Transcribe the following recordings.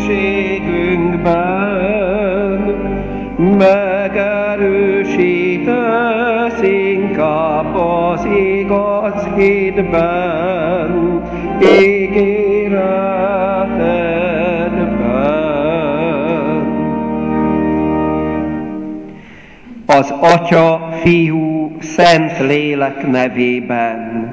nehézségünkben, megerősítesz inkább az igaz hitben, ígéretedben. Az Atya, Fiú, Szent Lélek nevében.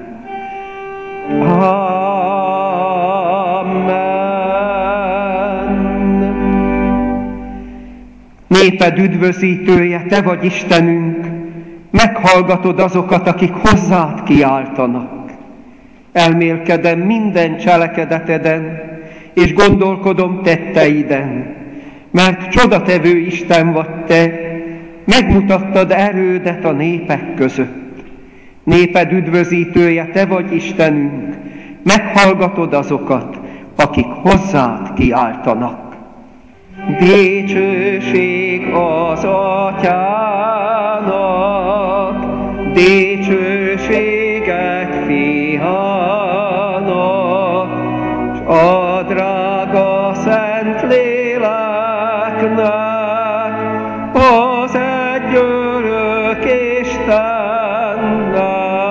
Néped üdvözítője, te vagy Istenünk, meghallgatod azokat, akik hozzád kiáltanak. Elmélkedem minden cselekedeteden, és gondolkodom tetteiden, mert csodatevő Isten vagy te, megmutattad erődet a népek között. Néped üdvözítője, te vagy Istenünk, meghallgatod azokat, akik hozzád kiáltanak. Dicsőség az Atyának, dicsőségek Fiának, s a drága Szent Léleknek, az egyörök Istennek.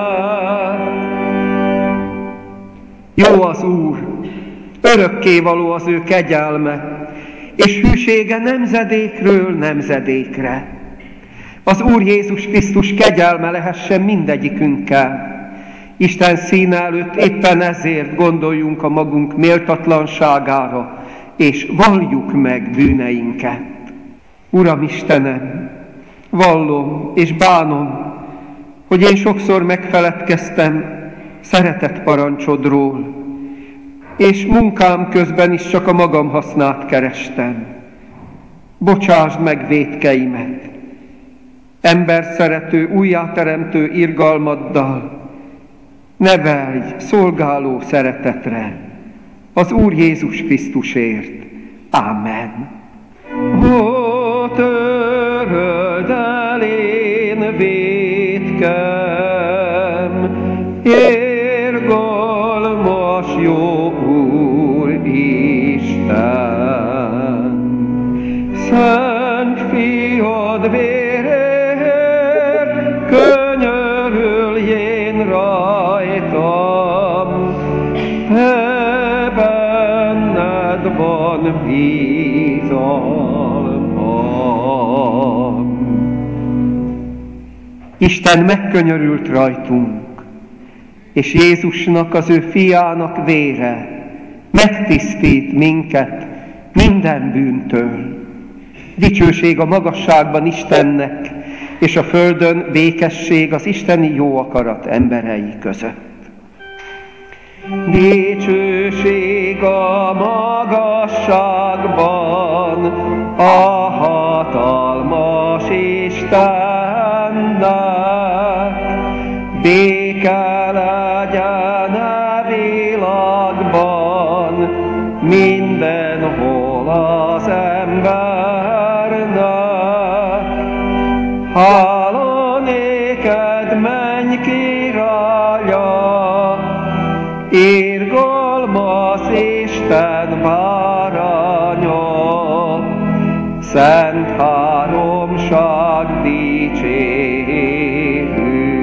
Jó az Úr, örökkévaló az ő kegyelme, és hűsége nemzedékről nemzedékre. Az Úr Jézus Krisztus kegyelme lehessen mindegyikünkkel. Isten színe előtt éppen ezért gondoljunk a magunk méltatlanságára, és valljuk meg bűneinket. Uram Istenem, vallom és bánom, hogy én sokszor megfeledkeztem szeretett parancsodról, és munkám közben is csak a magam hasznát kerestem. Bocsásd meg vétkeimet, emberszerető, újjáteremtő irgalmaddal, nevelj szolgáló szeretetre, az Úr Jézus Krisztusért. Ámen. Ó, töröld el én vétkem, irgalmas jó Úr Isten, Szent Fiad vérért könyörüljén rajtam, te benned van bizalmam. Isten megkönyörült rajtunk, és Jézusnak, az ő fiának vére megtisztít minket minden bűntől. Dicsőség a magasságban Istennek, és a földön békesség az isteni jó akarat emberei között. Dicsőség a magasságban a hatalmas Istennek, béke legyen a világban mindenhol az embernek. Hála néked, menj királya, irgalmas Isten báránya, szent háromság dicsérünk.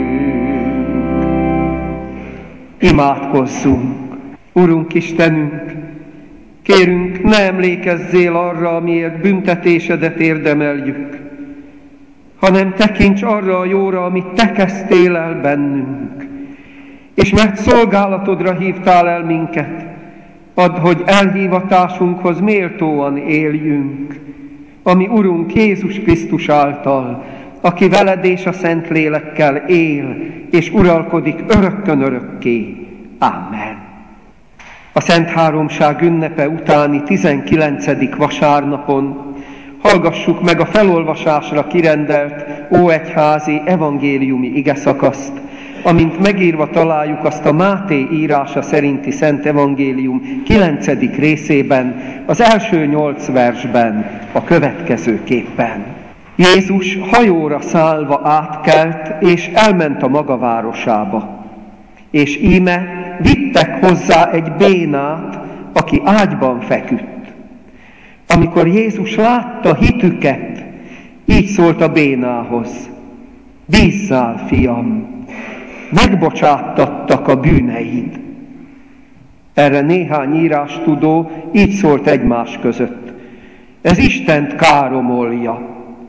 Imádkozzunk! Urunk Istenünk, kérünk, ne emlékezzél arra, amiért büntetésedet érdemeljük, hanem tekints arra a jóra, amit te kezdtél el bennünk. És mert szolgálatodra hívtál el minket, add, hogy elhívatásunkhoz méltóan éljünk, ami Urunk Jézus Krisztus által, aki veled és a Szentlélekkel él, és uralkodik örökkön örökké. Ámen. A Szent Háromság ünnepe utáni 19. vasárnapon hallgassuk meg a felolvasásra kirendelt óegyházi evangéliumi igeszakaszt, amint megírva találjuk azt a Máté írása szerinti Szent Evangélium 9. részében, az első 8 versben a következőképpen. Jézus hajóra szállva átkelt, és elment a maga városába. És íme vittek hozzá egy bénát, aki ágyban feküdt. Amikor Jézus látta hitüket, így szólt a bénához: bízzál, fiam, megbocsáttattak a bűneid. Erre néhány írástudó így szólt egymás között: ez Istent káromolja.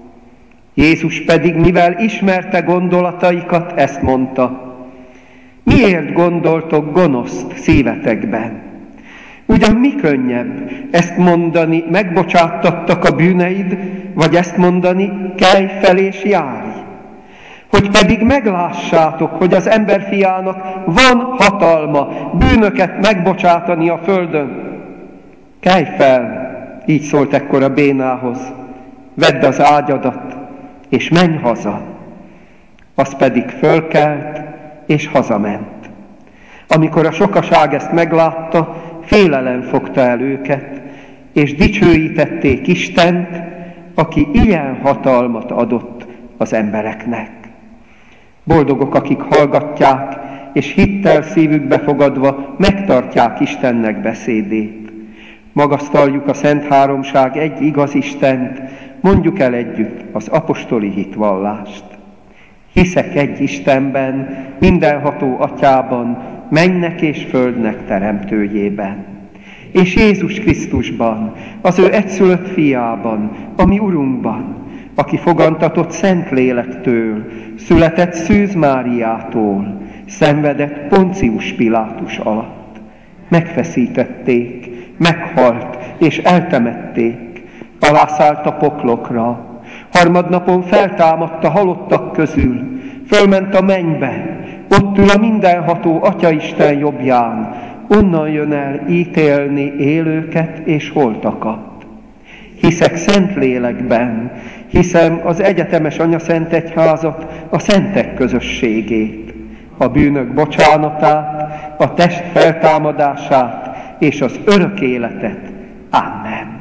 Jézus pedig, mivel ismerte gondolataikat, ezt mondta: miért gondoltok gonoszt szívetekben? Ugyan mi könnyebb ezt mondani, megbocsáttattak a bűneid, vagy ezt mondani, kelj fel és járj? Hogy pedig meglássátok, hogy az emberfiának van hatalma bűnöket megbocsátani a földön. Kelj fel, így szólt ekkor a bénához, vedd az ágyadat, és menj haza. Az pedig fölkelt, és hazament. Amikor a sokaság ezt meglátta, félelem fogta el őket, és dicsőítették Istent, aki ilyen hatalmat adott az embereknek. Boldogok, akik hallgatják, és hittel szívükbe fogadva megtartják Istennek beszédét. Magasztaljuk a Szent Háromság egy igaz Istent, mondjuk el együtt az apostoli hitvallást. Hiszek egy Istenben, mindenható Atyában, mennek és földnek teremtőjében, és Jézus Krisztusban, az ő egyszülött fiában, a mi Urunkban, aki fogantatott Szentlélektől, született Szűz Máriától, szenvedett Poncius Pilátus alatt. Megfeszítették, meghalt és eltemették, alászállt a poklokra, harmadnapon feltámadt a halottak közül, fölment a mennybe, ott ül a mindenható Atyaisten jobbján, onnan jön el ítélni élőket és holtakat. Hiszek Szentlélekben, hiszem az egyetemes Anyaszent Egyházat, a szentek közösségét, a bűnök bocsánatát, a test feltámadását és az örök életet. Amen.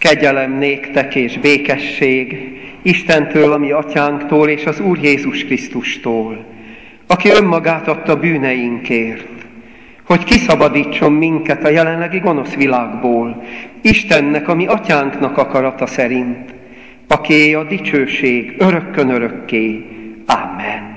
Kegyelem néktek és békesség Istentől, a mi atyánktól és az Úr Jézus Krisztustól, aki önmagát adta bűneinkért, hogy kiszabadítson minket a jelenlegi gonosz világból, Istennek, a mi atyánknak akarata szerint, akié a dicsőség örökkön örökké. Amen.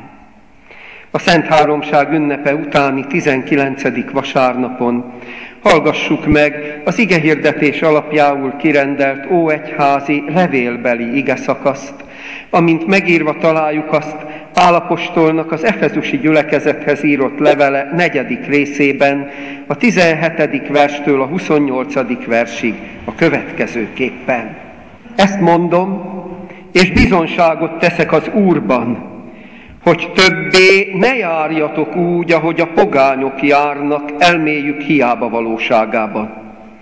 A Szent Háromság ünnepe utáni 19. vasárnapon hallgassuk meg az igehirdetés alapjául kirendelt óegyházi levélbeli igeszakaszt, amint megírva találjuk azt Pál apostolnak az efezusi gyülekezethez írott levele 4. részében, a 17. verstől a 28. versig a következőképpen. Ezt mondom, és bizonságot teszek az Úrban, hogy többé ne járjatok úgy, ahogy a pogányok járnak, elméjük hiába valóságában.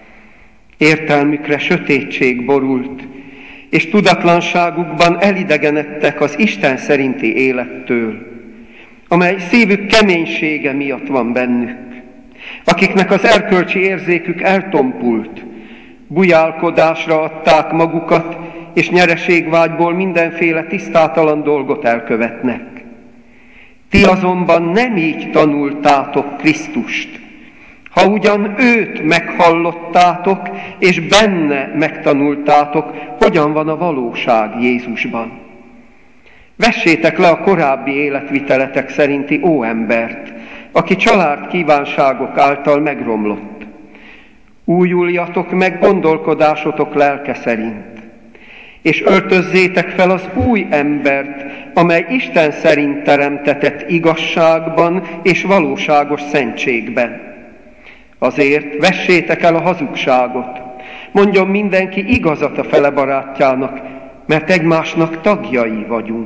Értelmükre sötétség borult, és tudatlanságukban elidegenedtek az Isten szerinti élettől, amely szívük keménysége miatt van bennük, akiknek az erkölcsi érzékük eltompult, bujálkodásra adták magukat, és nyereségvágyból mindenféle tisztátalan dolgot elkövetnek. Ti azonban nem így tanultátok Krisztust, ha ugyan őt meghallottátok, és benne megtanultátok, hogyan van a valóság Jézusban. Vessétek le a korábbi életviteletek szerinti óembert, aki család kívánságok által megromlott. Újuljatok meg gondolkodásotok lelke szerint, és öltözzétek fel az új embert, amely Isten szerint teremtetett igazságban és valóságos szentségben. Azért vessétek el a hazugságot, mondjon mindenki igazat a fele barátjának, mert egymásnak tagjai vagyunk.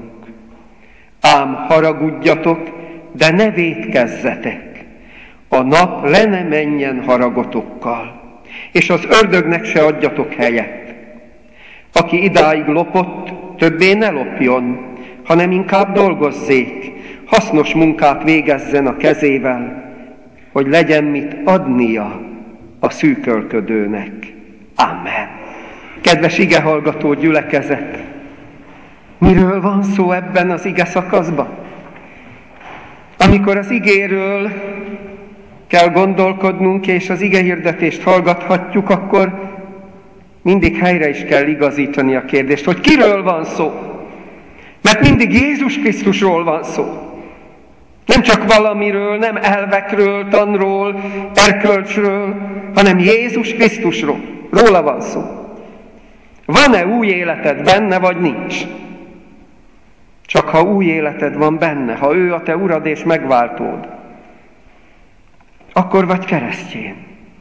Ám haragudjatok, de ne vétkezzetek, a nap le ne menjen haragotokkal, és az ördögnek se adjatok helyet. Aki idáig lopott, többé ne lopjon, hanem inkább dolgozzék, hasznos munkát végezzen a kezével, hogy legyen mit adnia a szűkölködőnek. Amen. Kedves igehallgató gyülekezet, miről van szó ebben az ige szakaszban? Amikor az igéről kell gondolkodnunk, és az igehirdetést hallgathatjuk, akkor mindig helyre is kell igazítani a kérdést, hogy kiről van szó. Mert mindig Jézus Krisztusról van szó. Nem csak valamiről, nem elvekről, tanról, erkölcsről, hanem Jézus Krisztusról. Róla van szó. Van-e új életed benne, vagy nincs? Csak ha új életed van benne, ha ő a te urad és megváltód, akkor vagy keresztjén.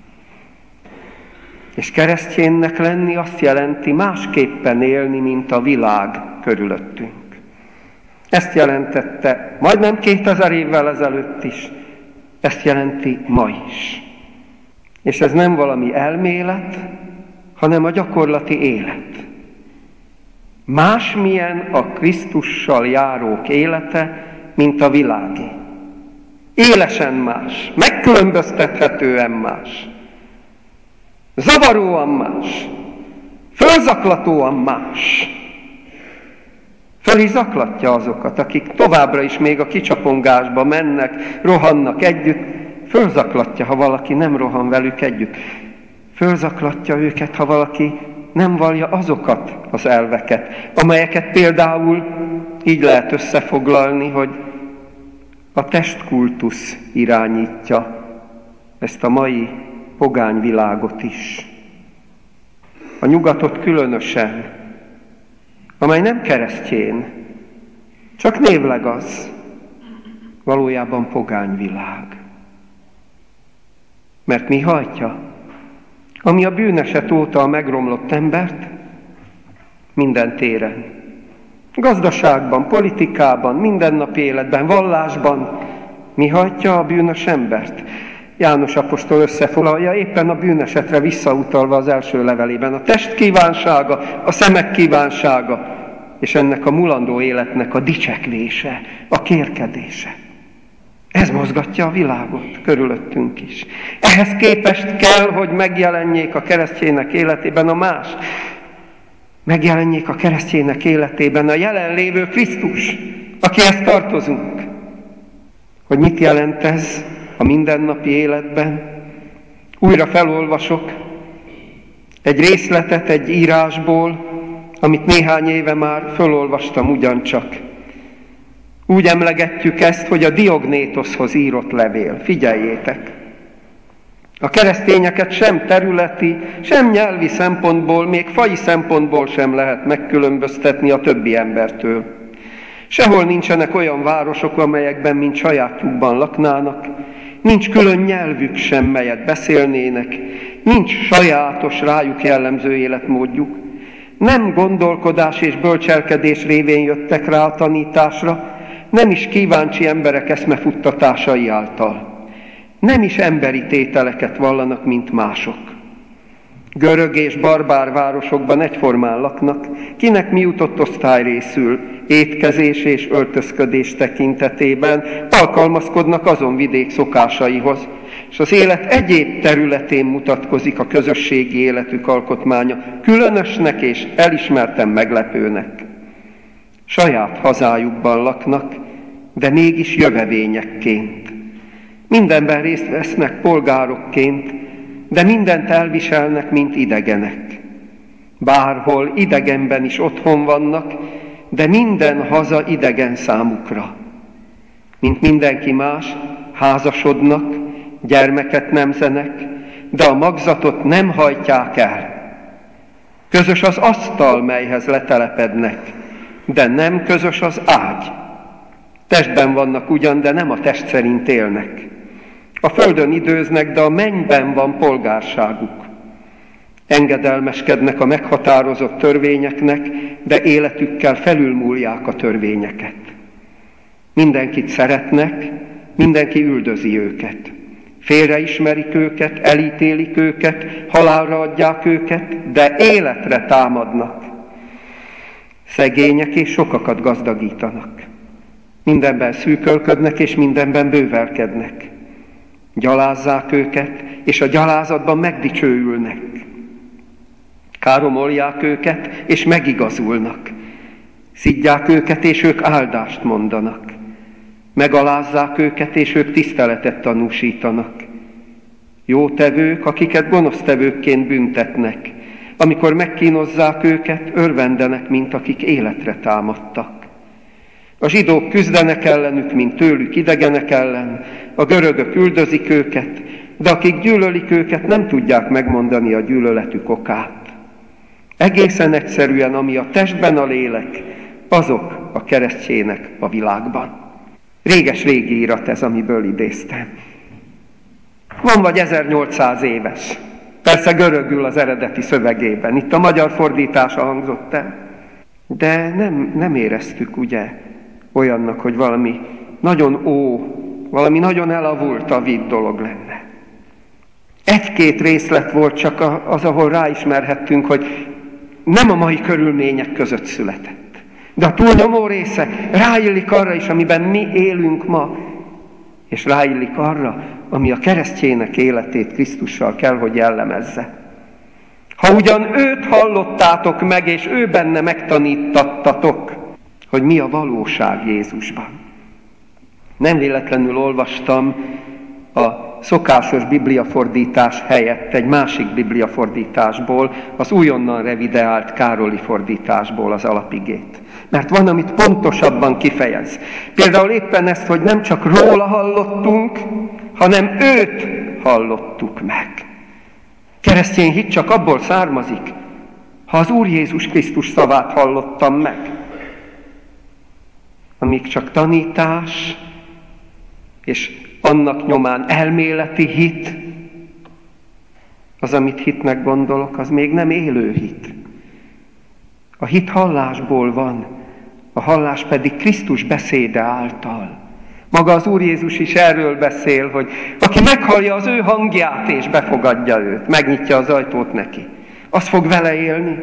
És keresztjénnek lenni azt jelenti másképpen élni, mint a világ körülöttünk. Ezt jelentette majdnem 2000 évvel ezelőtt is, ezt jelenti ma is. És ez nem valami elmélet, hanem a gyakorlati élet. Másmilyen a Krisztussal járók élete, mint a világé. Élesen más, megkülönböztethetően más. Zavaróan más, fölzaklatóan más. Föl is zaklatja azokat, akik továbbra is még a kicsapongásba mennek, rohannak együtt. Fölzaklatja, ha valaki nem rohan velük együtt. Fölzaklatja őket, ha valaki nem vallja azokat az elveket, amelyeket például így lehet összefoglalni, hogy a testkultusz irányítja ezt a mai pogány világot is. A nyugatot különösen, amely nem keresztjén, csak névleg az, valójában pogány világ. Mert mi hajtja? Ami a bűneset óta a megromlott embert minden téren. Gazdaságban, politikában, mindennapi életben, vallásban mi hajtja a bűnös embert? János apostol összefoglalja éppen a bűnesetre visszautalva az első levelében. A test kívánsága, a szemek kívánsága, és ennek a mulandó életnek a dicsekvése, a kérkedése. Ez mozgatja a világot körülöttünk is. Ehhez képest kell, hogy megjelenjék a keresztjének életében a más. megjelenjék a keresztjének életében a jelenlévő Krisztus, akihez tartozunk. Hogy mit jelent ez a mindennapi életben? Újra felolvasok egy részletet egy írásból, amit néhány éve már felolvastam ugyancsak. Úgy emlegetjük ezt, hogy a Diognétoszhoz írott levél. Figyeljétek! A keresztényeket sem területi, sem nyelvi szempontból, még faji szempontból sem lehet megkülönböztetni a többi embertől. Sehol nincsenek olyan városok, amelyekben mint sajátjukban laknának, nincs külön nyelvük sem, melyet beszélnének, nincs sajátos, rájuk jellemző életmódjuk. Nem gondolkodás és bölcselkedés révén jöttek rá a tanításra, nem is kíváncsi emberek eszmefuttatásai által. Nem is emberi tételeket vallanak, mint mások. Görög és barbár városokban egyformán laknak, kinek mi jutott osztály részül, étkezés és öltözködés tekintetében alkalmazkodnak azon vidék szokásaihoz, és az élet egyéb területén mutatkozik a közösségi életük alkotmánya, különösnek és elismerten meglepőnek. Saját hazájukban laknak, de mégis jövevényekként. Mindenben részt vesznek polgárokként, de mindent elviselnek, mint idegenek. Bárhol idegenben is otthon vannak, de minden haza idegen számukra. Mint mindenki más, házasodnak, gyermeket nemzenek, de a magzatot nem hajtják el. Közös az asztal, melyhez letelepednek, de nem közös az ágy. Testben vannak ugyan, de nem a test szerint élnek. A földön időznek, de a mennyben van polgárságuk. Engedelmeskednek a meghatározott törvényeknek, de életükkel felülmúlják a törvényeket. Mindenkit szeretnek, mindenki üldözi őket. Félreismerik őket, elítélik őket, halálra adják őket, de életre támadnak. Szegények és sokakat gazdagítanak. Mindenben szűkölködnek és mindenben bővelkednek. Gyalázzák őket, és a gyalázatban megdicsőülnek. Káromolják őket, és megigazulnak. Szidják őket, és ők áldást mondanak. Megalázzák őket, és ők tiszteletet tanúsítanak. Jótevők, akiket gonosztevőkként büntetnek. Amikor megkínozzák őket, örvendenek, mint akik életre támadtak. A zsidók küzdenek ellenük, mint tőlük idegenek ellen, a görögök üldözik őket, de akik gyűlölik őket, nem tudják megmondani a gyűlöletük okát. Egészen egyszerűen, ami a testben a lélek, azok a keresztjének a világban. Réges-régi írat ez, amiből idéztem. Van vagy 1800 éves. Persze görögül az eredeti szövegében. Itt a magyar fordítása hangzott el. De nem éreztük, ugye, olyannak, hogy valami nagyon elavult a vidd dolog lenne. Egy-két részlet volt csak az, ahol ráismerhettünk, hogy nem a mai körülmények között született. De a túlnyomó része ráillik arra is, amiben mi élünk ma, és ráillik arra, ami a keresztjének életét Krisztussal kell, hogy jellemezze. Ha ugyan őt hallottátok meg, és ő benne megtanítattatok, hogy mi a valóság Jézusban. Nem véletlenül olvastam a szokásos bibliafordítás helyett egy másik bibliafordításból, az újonnan revideált Károli fordításból az alapigét. Mert van, amit pontosabban kifejez. Például éppen ezt, hogy nem csak róla hallottunk, hanem őt hallottuk meg. Keresztény hit csak abból származik, ha az Úr Jézus Krisztus szavát hallottam meg. Amíg csak tanítás, és annak nyomán elméleti hit, az, amit hitnek gondolok, az még nem élő hit. A hit hallásból van, a hallás pedig Krisztus beszéde által. Maga az Úr Jézus is erről beszél, hogy aki meghallja az ő hangját és befogadja őt, megnyitja az ajtót neki, az fog vele élni.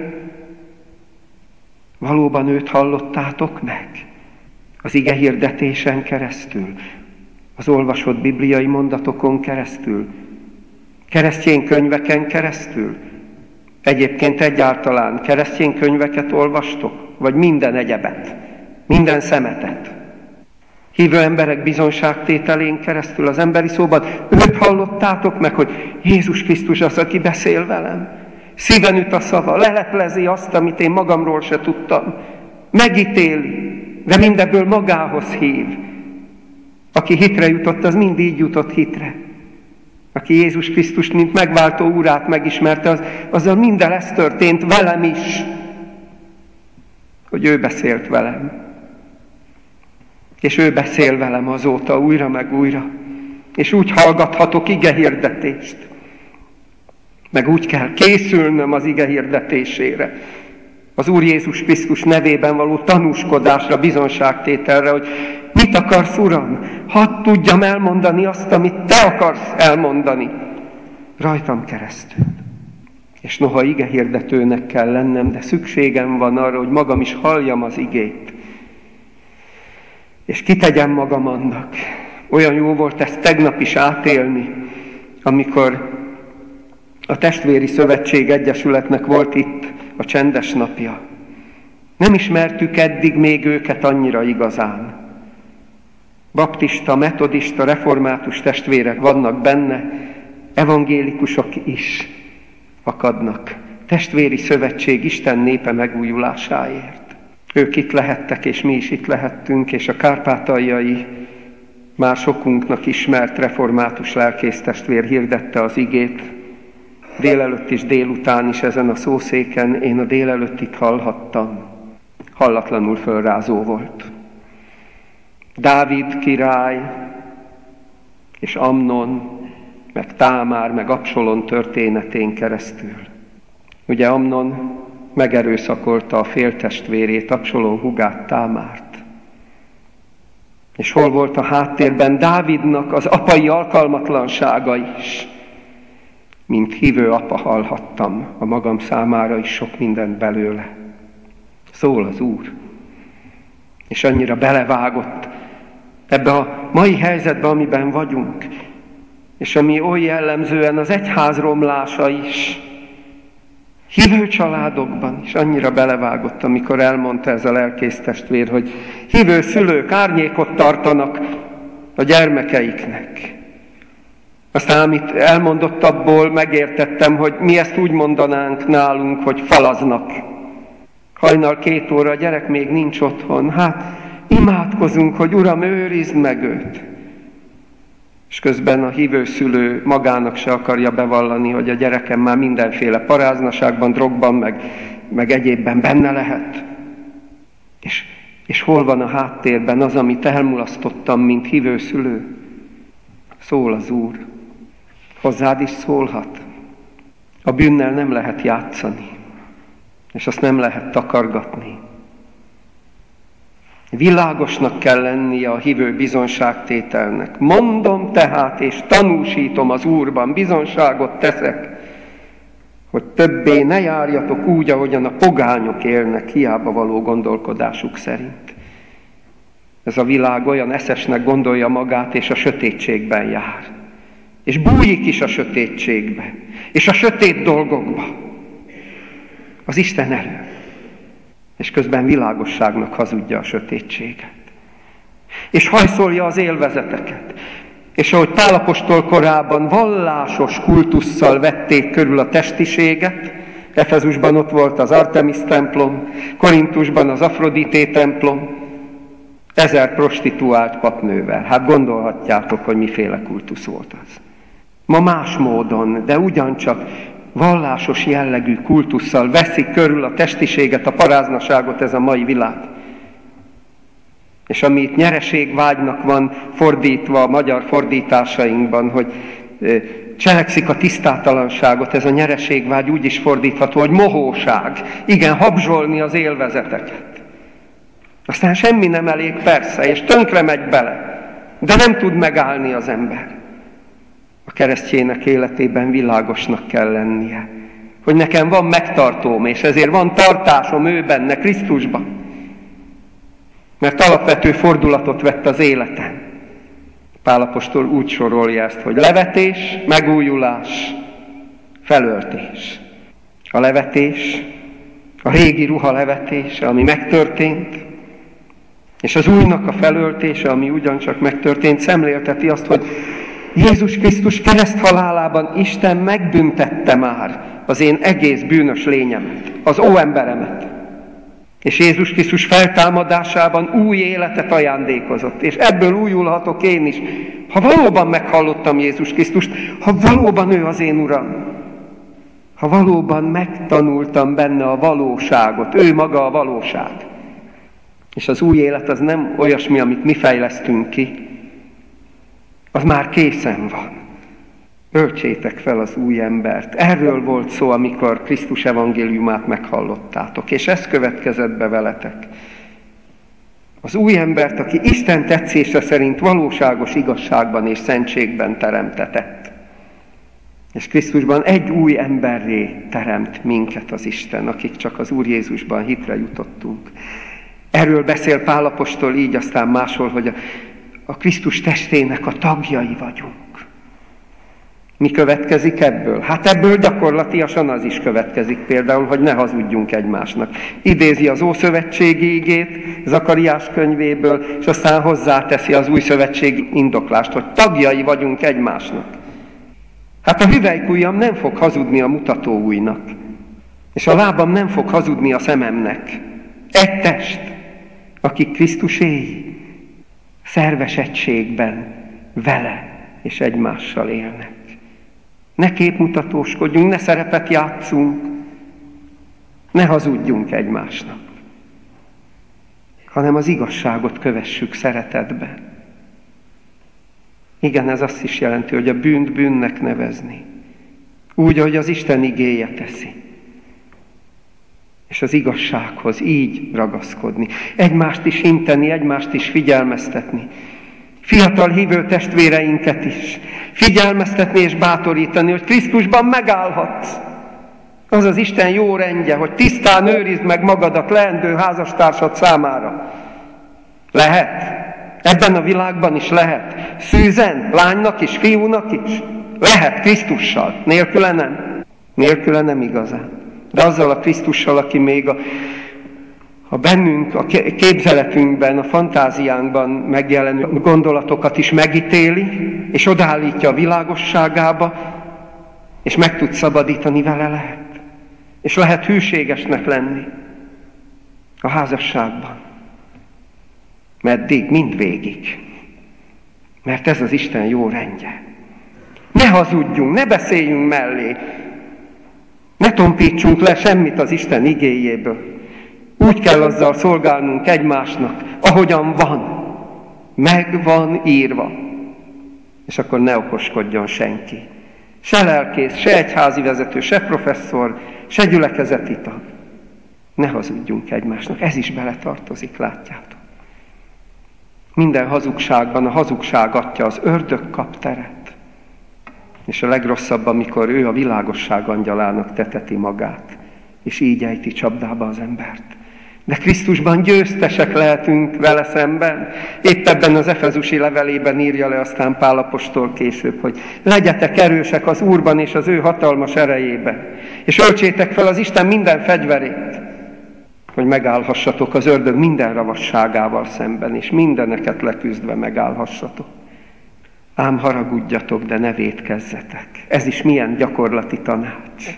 Valóban őt hallottátok meg? Az ige hirdetésen keresztül, az olvasott bibliai mondatokon keresztül, keresztény könyveken keresztül, Egyébként egyáltalán keresztény könyveket olvastok? Vagy minden egyebet? Minden szemetet? Hívő emberek bizonságtételén keresztül az emberi szóban őt hallottátok meg, hogy Jézus Krisztus az, aki beszél velem. Szíven üt a szava, leleplezi azt, amit én magamról se tudtam. Megítéli, de mindebből magához hív. Aki hitre jutott, az mind így jutott hitre. Aki Jézus Krisztust, mint megváltó úrát megismerte, azzal minden ez történt velem is, hogy ő beszélt velem. És ő beszél velem azóta újra meg újra. És úgy hallgathatok igehirdetést. Meg úgy kell készülnöm az igehirdetésére. Az Úr Jézus Krisztus nevében való tanúskodásra, bizonságtételre, hogy mit akarsz, Uram? Hadd tudjam elmondani azt, amit Te akarsz elmondani. Rajtam keresztül. És noha igehirdetőnek kell lennem, de szükségem van arra, hogy magam is halljam az igét. És kitegyem magam annak. Olyan jó volt ezt tegnap is átélni, amikor a Testvéri Szövetség Egyesületnek volt itt a csendes napja. Nem ismertük eddig még őket annyira igazán. Baptista, metodista, református testvérek vannak benne, evangélikusok is akadnak. Testvéri Szövetség Isten népe megújulásáért. Ők itt lehettek, és mi is itt lehettünk, és a kárpátaljai, már sokunknak ismert református lelkésztestvér hirdette az igét. Délelőtt is, délután is ezen a szószéken, én a délelőttit hallhattam. Hallatlanul fölrázó volt. Dávid király, és Amnon, meg Támár, meg Absalom történetén keresztül. Ugye Amnon megerőszakolta a féltestvérét, Absalom húgát, Támárt. És hol volt a háttérben Dávidnak az apai alkalmatlansága is. Mint hívő apa hallhattam a magam számára is sok mindent belőle. Szól az Úr. És annyira belevágott ebbe a mai helyzetbe, amiben vagyunk. És ami oly jellemzően az egyház romlása is. Hívő családokban is annyira belevágott, amikor elmondta ez a lelkésztestvér, hogy hívő szülők árnyékot tartanak a gyermekeiknek. Aztán, amit elmondott, abból megértettem, hogy mi ezt úgy mondanánk nálunk, hogy falaznak. Hajnal 2 óra, a gyerek még nincs otthon. Hát imádkozunk, hogy Uram, őrizd meg őt. És közben a hívő szülő magának se akarja bevallani, hogy a gyerekem már mindenféle paráznaságban, drogban, meg egyébben benne lehet. És hol van a háttérben az, amit elmulasztottam, mint hívő szülő? Szól az Úr. Hozzád is szólhat. A bűnnel nem lehet játszani, és azt nem lehet takargatni. Világosnak kell lennie a hívő bizonságtételnek. Mondom tehát, és tanúsítom az Úrban, bizonságot teszek, hogy többé ne járjatok úgy, ahogyan a pogányok élnek, hiába való gondolkodásuk szerint. Ez a világ olyan eszesnek gondolja magát, és a sötétségben jár. És bújik is a sötétségbe, és a sötét dolgokba. Az Isten elől. És közben világosságnak hazudja a sötétséget. És hajszolja az élvezeteket. És ahogy Pál apostol korában vallásos kultusszal vették körül a testiséget, Efezusban ott volt az Artemis templom, Korintusban az Afrodité templom, 1000 prostituált papnővel. Hát gondolhatjátok, hogy miféle kultusz volt az. Ma más módon, de ugyancsak vallásos jellegű kultusszal veszik körül a testiséget, a paráznaságot ez a mai világ. És ami itt nyereségvágynak van fordítva a magyar fordításainkban, hogy cselekszik a tisztátalanságot, ez a nyereségvágy úgy is fordítható, hogy mohóság. Igen, habzsolni az élvezeteket. Aztán semmi nem elég, persze, és tönkre megy bele, de nem tud megállni az ember. A keresztjének életében világosnak kell lennie, hogy nekem van megtartóm, és ezért van tartásom ő benne, Krisztusban. Mert alapvető fordulatot vett az életen. Pál apostol úgy sorolja ezt, hogy levetés, megújulás, felöltés. A levetés, a régi ruha levetése, ami megtörtént, és az újnak a felöltése, ami ugyancsak megtörtént, szemlélteti azt, hogy Jézus Krisztus kereszthalálában Isten megbüntette már az én egész bűnös lényemet, az óemberemet. És Jézus Krisztus feltámadásában új életet ajándékozott, és ebből újulhatok én is, ha valóban meghallottam Jézus Krisztust, ha valóban ő az én Uram, ha valóban megtanultam benne a valóságot, ő maga a valóság. És az új élet az nem olyasmi, amit mi fejlesztünk ki, az már készen van. Öltsétek fel az új embert. Erről volt szó, amikor Krisztus evangéliumát meghallottátok, és ez következett be veletek. Az új embert, aki Isten tetszése szerint valóságos igazságban és szentségben teremtetett. És Krisztusban egy új emberré teremt minket az Isten, akik csak az Úr Jézusban hitre jutottunk. Erről beszél Pál apostol így, aztán máshol, hogy a Krisztus testének a tagjai vagyunk. Mi következik ebből? Hát ebből gyakorlatilag az is következik például, hogy ne hazudjunk egymásnak. Idézi az Ószövetségi igét, Zakariás könyvéből, és aztán hozzáteszi az Új Szövetségi indoklást, hogy tagjai vagyunk egymásnak. Hát a hüvelykujjam nem fog hazudni a mutatóujjnak, és a lábam nem fog hazudni a szememnek. Egy test, akik Krisztuséi, szerves egységben vele és egymással élnek. Ne képmutatóskodjunk, ne szerepet játszunk, ne hazudjunk egymásnak, hanem az igazságot kövessük szeretetbe. Igen, ez azt is jelenti, hogy a bűnt bűnnek nevezni, úgy, ahogy az Isten igéje teszi. És az igazsághoz így ragaszkodni, egymást is inteni, egymást is figyelmeztetni. Fiatal hívő testvéreinket is figyelmeztetni és bátorítani, hogy Krisztusban megállhatsz. Az az Isten jó rendje, hogy tisztán őrizd meg magadat leendő házastársad számára. Lehet. Ebben a világban is lehet. Szűzen, lánynak is, fiúnak is. Lehet Krisztussal. Nélküle nem. Nélküle nem igazán. De azzal a Krisztussal, aki még a bennünk, a képzeletünkben, a fantáziánkban megjelenő gondolatokat is megítéli, és odaállítja a világosságába, és meg tud szabadítani, vele lehet. És lehet hűségesnek lenni a házasságban. Meddig? Mindvégig. Mert ez az Isten jó rendje. Ne hazudjunk, ne beszéljünk mellé, ne tompítsunk le semmit az Isten igéjéből. Úgy kell azzal szolgálnunk egymásnak, ahogyan van. Meg van írva. És akkor ne okoskodjon senki. Se lelkész, se egyházi vezető, se professzor, se gyülekezeti tag. Ne hazudjunk egymásnak. Ez is beletartozik, látjátok. Minden hazugságban a hazugság atya, az ördög kap teret. És a legrosszabb, amikor ő a világosság angyalának teteti magát, és így ejti csapdába az embert. De Krisztusban győztesek lehetünk vele szemben. Épp ebben az Efezusi levelében írja le aztán Pál apostol később, hogy legyetek erősek az Úrban és az ő hatalmas erejében, és öltsétek fel az Isten minden fegyverét, hogy megállhassatok az ördög minden ravasságával szemben, és mindeneket leküzdve megállhassatok. Ám haragudjatok, de ne vétkezzetek. Ez is milyen gyakorlati tanács.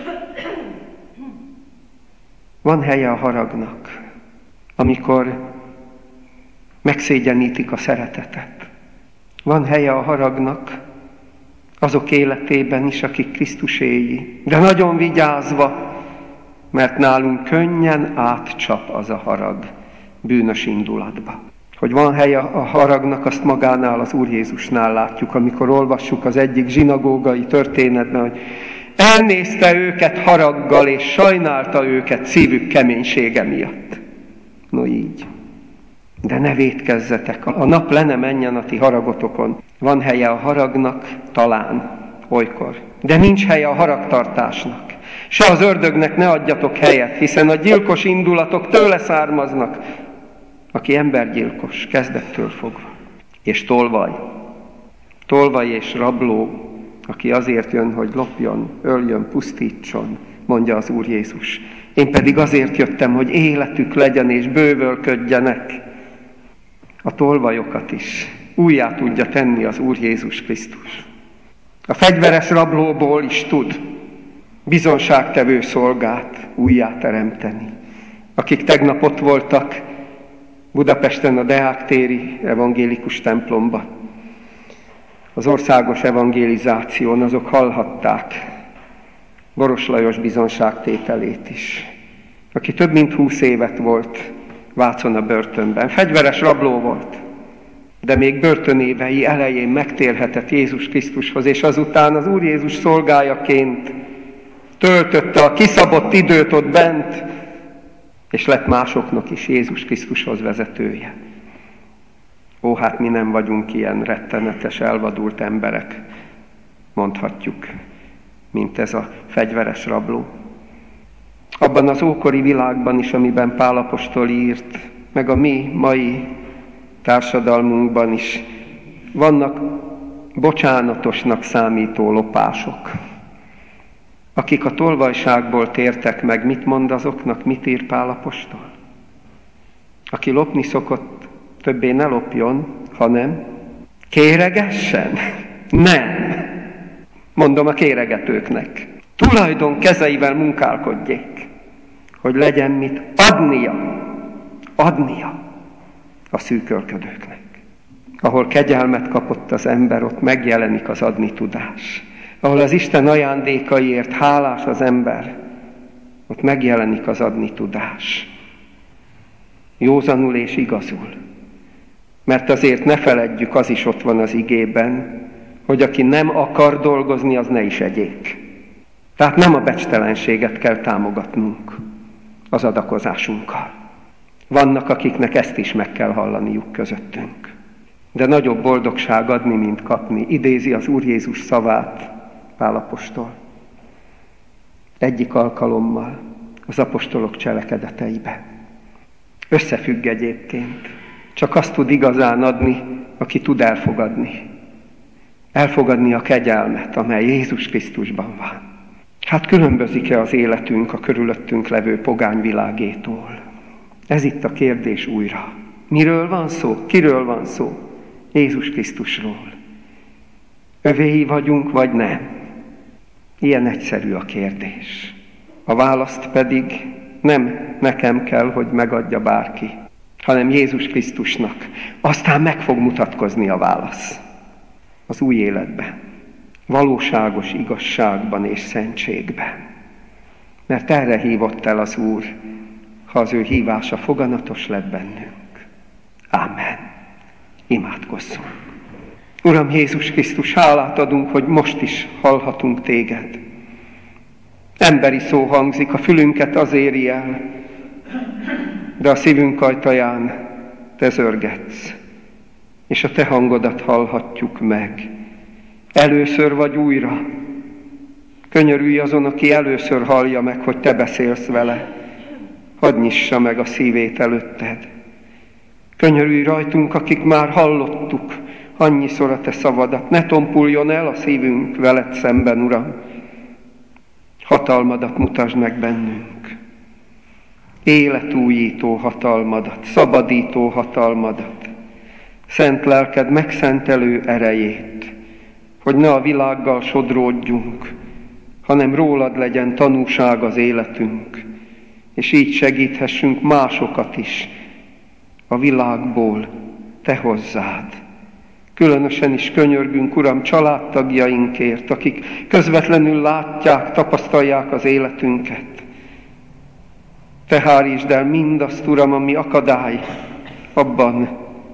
Van helye a haragnak, amikor megszégyenítik a szeretetet. Van helye a haragnak azok életében is, akik Krisztuséi. De nagyon vigyázva, mert nálunk könnyen átcsap az a harag bűnös indulatba. Hogy van helye a haragnak, azt magánál, az Úr Jézusnál látjuk, amikor olvassuk az egyik zsinagógai történetben, hogy elnézte őket haraggal, és sajnálta őket szívük keménysége miatt. No így. De ne vétkezzetek, a nap le ne menjen a ti haragotokon. Van helye a haragnak, talán, olykor. De nincs helye a haragtartásnak. Se az ördögnek ne adjatok helyet, hiszen a gyilkos indulatok tőle származnak, aki embergyilkos, kezdettől fogva. És tolvaj és rabló, aki azért jön, hogy lopjon, öljön, pusztítson, mondja az Úr Jézus. Én pedig azért jöttem, hogy életük legyen és bővölködjenek. A tolvajokat is újjá tudja tenni az Úr Jézus Krisztus. A fegyveres rablóból is tud bizonságtevő szolgát újjá teremteni. Akik tegnap ott voltak Budapesten a Deák téri evangélikus templomban, az országos evangélizáción, azok hallhatták Boros Lajos bizonságtételét is, aki több mint 20 évet volt Vácon a börtönben. Fegyveres rabló volt, de még börtönévei elején megtérhetett Jézus Krisztushoz, és azután az Úr Jézus szolgájaként töltötte a kiszabott időt ott bent, és lett másoknak is Jézus Krisztushoz vezetője. Ó, hát mi nem vagyunk ilyen rettenetes, elvadult emberek, mondhatjuk, mint ez a fegyveres rabló. Abban az ókori világban is, amiben Pál apostol írt, meg a mi mai társadalmunkban is vannak bocsánatosnak számító lopások. Akik a tolvajságból tértek meg, mit mond azoknak, mit ír Pál apostol? Aki lopni szokott, többé ne lopjon, hanem kéregessen. Nem. Mondom a kéregetőknek. Tulajdon kezeivel munkálkodjék, hogy legyen mit adnia a szűkölködőknek. Ahol kegyelmet kapott az ember, ott megjelenik az adni tudás. Ahol az Isten ajándékaiért hálás az ember, ott megjelenik az adni tudás. Józanul és igazul. Mert azért ne feledjük, az is ott van az igében, hogy aki nem akar dolgozni, az ne is egyék. Tehát nem a becstelenséget kell támogatnunk az adakozásunkkal. Vannak, akiknek ezt is meg kell hallaniuk közöttünk. De nagyobb boldogság adni, mint kapni. Idézi az Úr Jézus szavát Pál apostol. Egyik alkalommal az apostolok cselekedeteiben. Összefügg egyébként. Csak azt tud igazán adni, aki tud elfogadni. Elfogadni a kegyelmet, amely Jézus Krisztusban van. Hát különbözik-e az életünk a körülöttünk levő pogányvilágétól? Ez itt a kérdés újra. Miről van szó? Kiről van szó? Jézus Krisztusról. Övéi vagyunk, vagy nem? Ilyen egyszerű a kérdés. A választ pedig nem nekem kell, hogy megadja bárki, hanem Jézus Krisztusnak. Aztán meg fog mutatkozni a válasz. Az új életben. Valóságos igazságban és szentségben. Mert erre hívott el az Úr, ha az ő hívása foganatos lett bennünk. Ámen. Imádkozzunk. Uram Jézus Krisztus, hálát adunk, hogy most is hallhatunk téged. Emberi szó hangzik, a fülünket az éri el, de a szívünk ajtaján te zörgetsz, és a te hangodat hallhatjuk meg. Először vagy újra. Könyörülj azon, aki először hallja meg, hogy te beszélsz vele. Hadd nyissa meg a szívét előtted. Könyörülj rajtunk, akik már hallottuk annyiszor a te szavadat. Ne tompuljon el a szívünk veled szemben, Uram. Hatalmadat mutasd meg bennünk. Életújító hatalmadat, szabadító hatalmadat. Szent lelked megszentelő erejét, hogy ne a világgal sodródjunk, hanem rólad legyen tanúság az életünk, és így segíthessünk másokat is a világból te hozzád. Különösen is könyörgünk, Uram, családtagjainkért, akik közvetlenül látják, tapasztalják az életünket. Te hárítsd el mindazt, Uram, ami akadály abban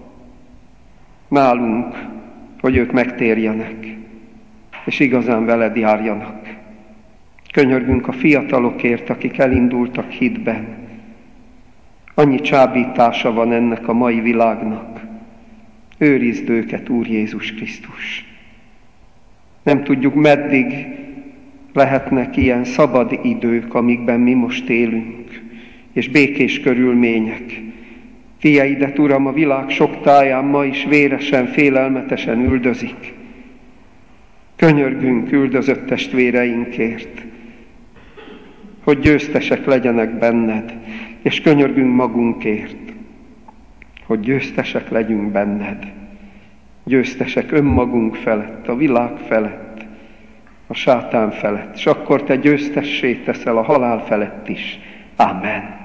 nálunk, hogy ők megtérjenek, és igazán veled járjanak. Könyörgünk a fiatalokért, akik elindultak hitben. Annyi csábítása van ennek a mai világnak. Őrizd őket, Úr Jézus Krisztus. Nem tudjuk, meddig lehetnek ilyen szabad idők, amikben mi most élünk, és békés körülmények. Fiaidet, Uram, a világ sok táján ma is véresen, félelmetesen üldözik. Könyörgünk üldözött testvéreinkért. hogy győztesek legyenek benned, és könyörgünk magunkért, hogy győztesek legyünk benned, győztesek önmagunk felett, a világ felett, a sátán felett, és akkor te győztessé teszel a halál felett is. Amen.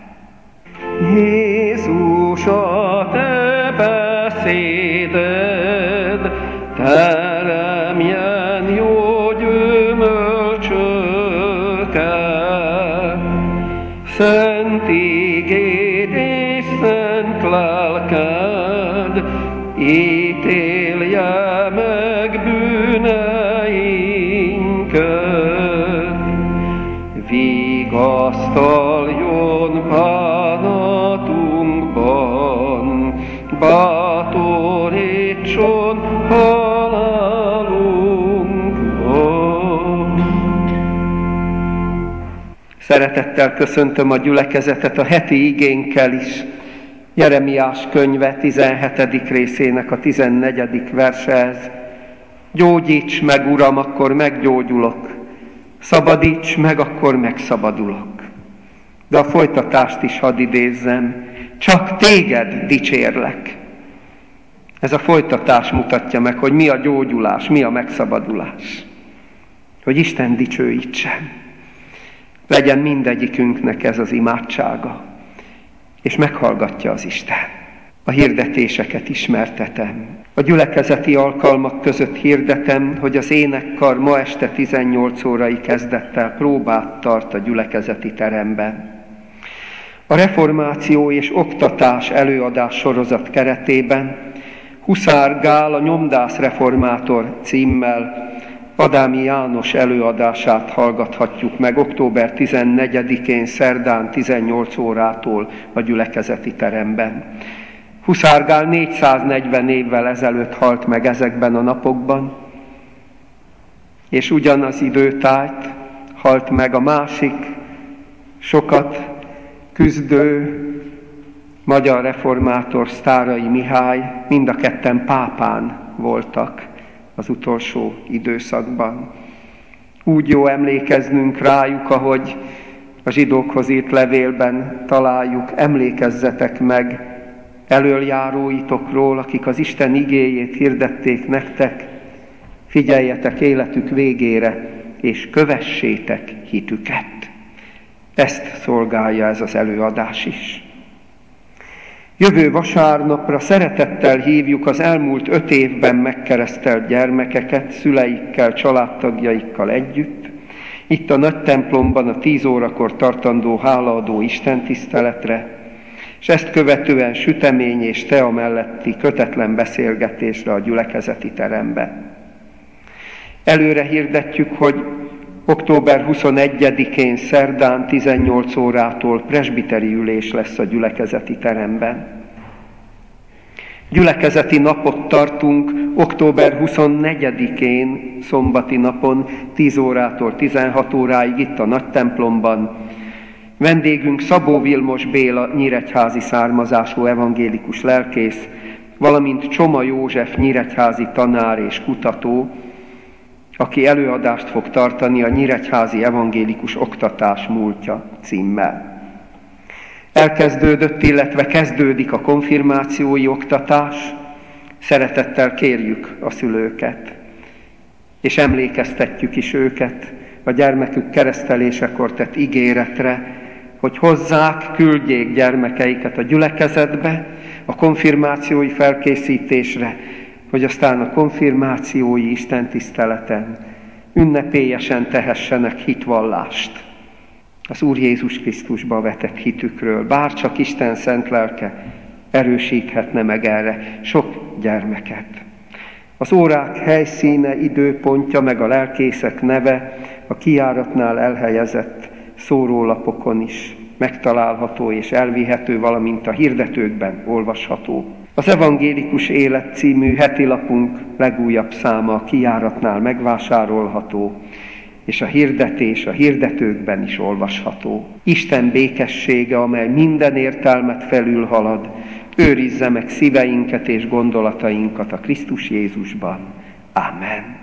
Jézus, a te beszéded teremjen jó gyümölcsöket, szent igéd és szent lelked ítélje meg bűneinket, vigasztaljon bánatunkban, bátorítson halálunkban. Szeretettel köszöntöm a gyülekezetet a heti igénkkel is. Jeremiás könyve 17. részének a 14. versehez. Gyógyíts meg, Uram, akkor meggyógyulok. Szabadíts meg, akkor megszabadulok. De a folytatást is hadd idézzem. Csak téged dicsérlek. Ez a folytatás mutatja meg, hogy mi a gyógyulás, mi a megszabadulás. Hogy Isten dicsőítsen. Legyen mindegyikünknek ez az imádsága. És meghallgatja az Isten. A hirdetéseket ismertetem. A gyülekezeti alkalmak között hirdetem, hogy az énekkar ma este 18 órai kezdettel próbát tart a gyülekezeti teremben. A reformáció és oktatás előadás sorozat keretében Huszár Gál, a nyomdász reformátor címmel Adámi János előadását hallgathatjuk meg október 14-én szerdán 18 órától a gyülekezeti teremben. Huszár Gál 440 évvel ezelőtt halt meg ezekben a napokban, és ugyanaz időtájt halt meg a másik, sokat küzdő magyar reformátor, Sztárai Mihály, mind a ketten pápán voltak az utolsó időszakban. Úgy jó emlékeznünk rájuk, ahogy a zsidókhoz írt levélben találjuk, emlékezzetek meg elöljáróitokról, akik az Isten igéjét hirdették nektek, figyeljetek életük végére, és kövessétek hitüket. Ezt szolgálja ez az előadás is. Jövő vasárnapra szeretettel hívjuk az elmúlt 5 évben megkeresztelt gyermekeket, szüleikkel, családtagjaikkal együtt, itt a nagy templomban a 10 órakor tartandó hálaadó istentiszteletre, és ezt követően sütemény és tea melletti kötetlen beszélgetésre a gyülekezeti teremben. Előre hirdetjük, hogy október 21-én szerdán 18 órától presbiteri ülés lesz a gyülekezeti teremben. Gyülekezeti napot tartunk október 24-én szombati napon 10 órától 16 óráig itt a nagy templomban. Vendégünk Szabó Vilmos Béla nyíregyházi származású evangélikus lelkész, valamint Csoma József nyíregyházi tanár és kutató, aki előadást fog tartani a nyíregyházi evangélikus oktatás múltja címmel. Elkezdődött, illetve kezdődik a konfirmációi oktatás, szeretettel kérjük a szülőket, és emlékeztetjük is őket a gyermekük keresztelésekor tett ígéretre, hogy hozzák, küldjék gyermekeiket a gyülekezetbe, a konfirmációi felkészítésre, hogy aztán a konfirmációi istentiszteleten ünnepélyesen tehessenek hitvallást az Úr Jézus Krisztusba vetett hitükről. Bárcsak Isten szent lelke erősíthetne meg erre sok gyermeket. Az órák helyszíne, időpontja, meg a lelkészek neve a kijáratnál elhelyezett szórólapokon is megtalálható és elvihető, valamint a hirdetőkben olvasható. Az Evangélikus Élet című heti lapunk legújabb száma a kijáratnál megvásárolható, és a hirdetés a hirdetőkben is olvasható. Isten békessége, amely minden értelmet felülhalad, őrizze meg szíveinket és gondolatainkat a Krisztus Jézusban. Amen.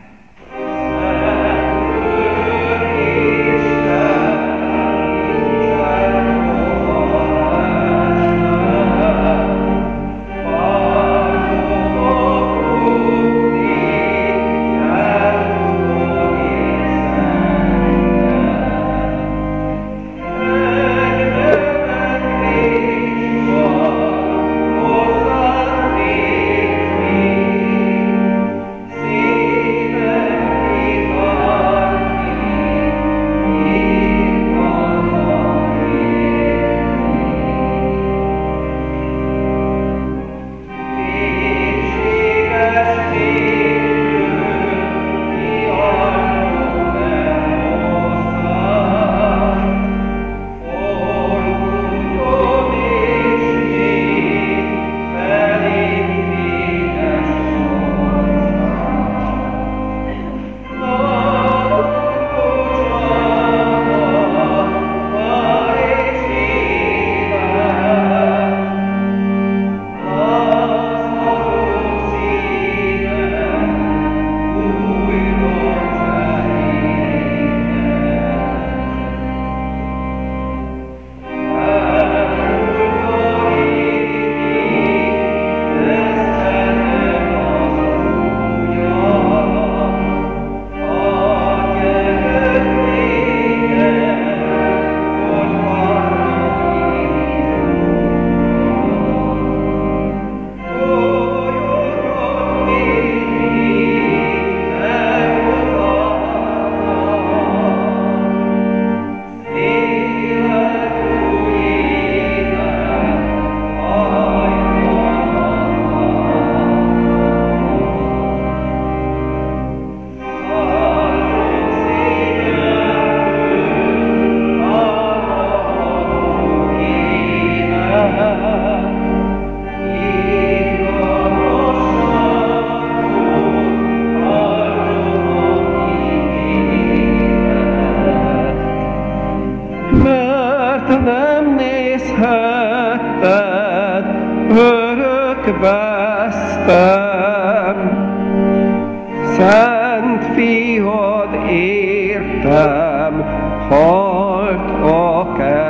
örökbeztem, Szent Fiad értem, halt a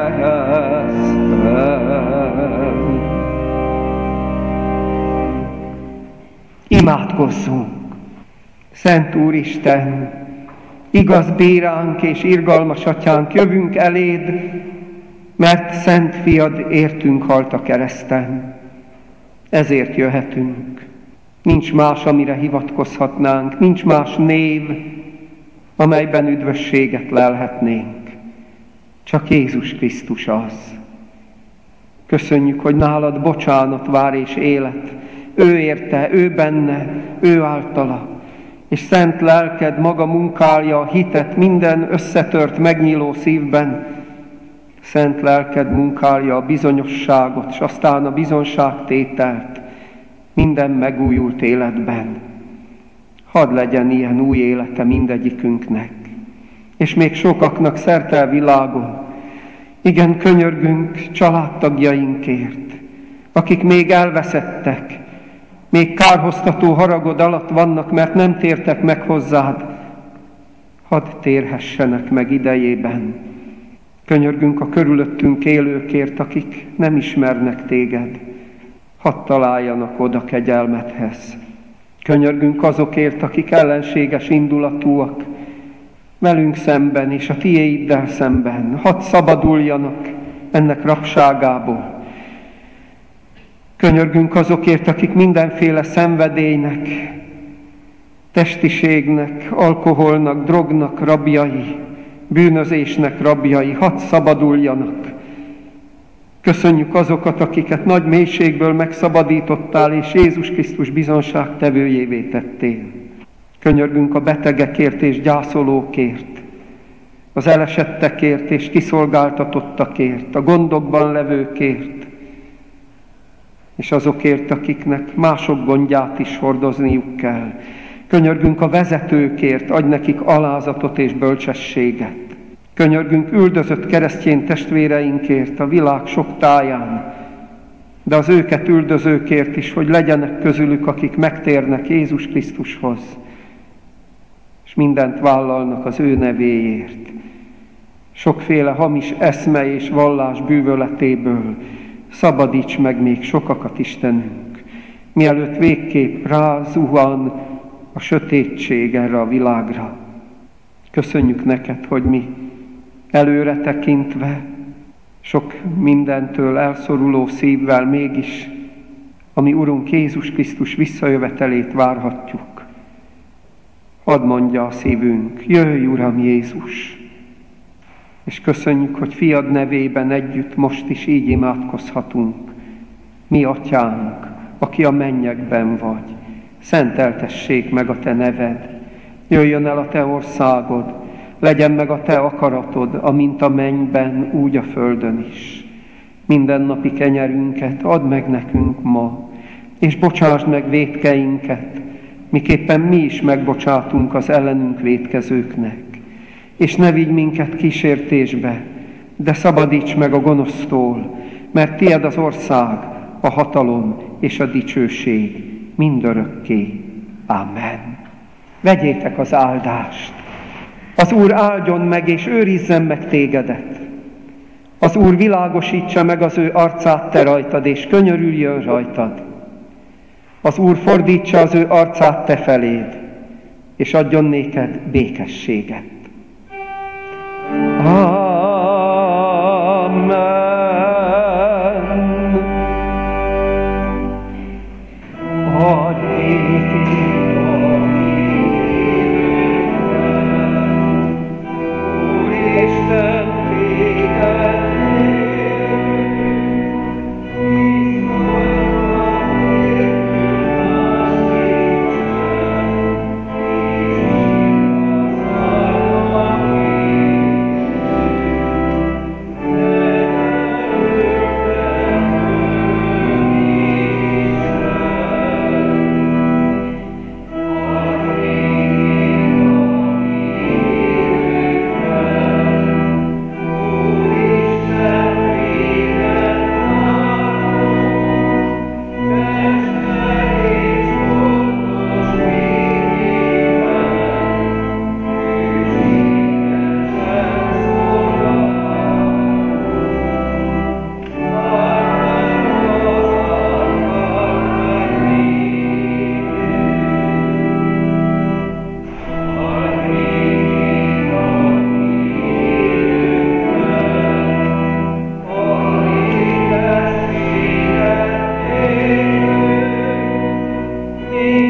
kereszten. Imádkozzunk! Szent Úristen, igaz bíránk és irgalmas atyánk, jövünk eléd, mert Szent Fiad értünk halt a kereszten. Ezért jöhetünk. Nincs más, amire hivatkozhatnánk, nincs más név, amelyben üdvösséget lelhetnénk. Csak Jézus Krisztus az. Köszönjük, hogy nálad bocsánat vár és élet. Ő érte, ő benne, ő általa. És szent lelked maga munkálja a hitet minden összetört, megnyíló szívben. Szent lelked munkálja a bizonyosságot, és aztán a bizonságtételt minden megújult életben. Hadd legyen ilyen új élete mindegyikünknek, és még sokaknak szerte a világon. Igen, könyörgünk családtagjainkért, akik még elveszettek, még kárhoztató haragod alatt vannak, mert nem tértek meg hozzád. Hadd térhessenek meg idejében. Könyörgünk a körülöttünk élőkért, akik nem ismernek téged. Hadd találjanak oda kegyelmedhez. Könyörgünk azokért, akik ellenséges indulatúak velünk szemben és a tiéiddel szemben. Hadd szabaduljanak ennek rabságából. Könyörgünk azokért, akik mindenféle szenvedélynek, testiségnek, alkoholnak, drognak rabjai, bűnözésnek rabjai, hadd szabaduljanak. Köszönjük azokat, akiket nagy mélységből megszabadítottál, és Jézus Krisztus bizonságtevőjévé tettél. Könyörgünk a betegekért és gyászolókért, az elesettekért és kiszolgáltatottakért, a gondokban levőkért, és azokért, akiknek mások gondját is hordozniuk kell. Könyörgünk a vezetőkért, adj nekik alázatot és bölcsességet. Könyörgünk üldözött keresztény testvéreinkért a világ sok táján, de az őket üldözőkért is, hogy legyenek közülük, akik megtérnek Jézus Krisztushoz, és mindent vállalnak az ő nevéért. Sokféle hamis eszme és vallás bűvöletéből szabadíts meg még sokakat, Istenünk, mielőtt végképp rázuhan a sötétség erre a világra. Köszönjük neked, hogy mi előre tekintve, sok mindentől elszoruló szívvel mégis a mi Urunk Jézus Krisztus visszajövetelét várhatjuk. Hadd mondja a szívünk, jöjj Uram Jézus! És köszönjük, hogy fiad nevében együtt most is így imádkozhatunk. Mi atyánk, aki a mennyekben vagy, szenteltessék meg a te neved, jöjjön el a te országod, legyen meg a te akaratod, amint a mennyben, úgy a földön is. Mindennapi kenyerünket add meg nekünk ma, és bocsásd meg vétkeinket, miképpen mi is megbocsátunk az ellenünk vétkezőknek. És ne vigy minket kísértésbe, de szabadíts meg a gonosztól, mert tied az ország, a hatalom és a dicsőség mindörökké. Amen. Vegyétek az áldást. Az Úr áldjon meg és őrizzen meg tégedet. Az Úr világosítsa meg az ő arcát te rajtad, és könyörüljön rajtad. Az Úr fordítsa az ő arcát te feléd, és adjon néked békességet. Amen. Adj békét a szívünkben, Úristen, téged kérünk, Én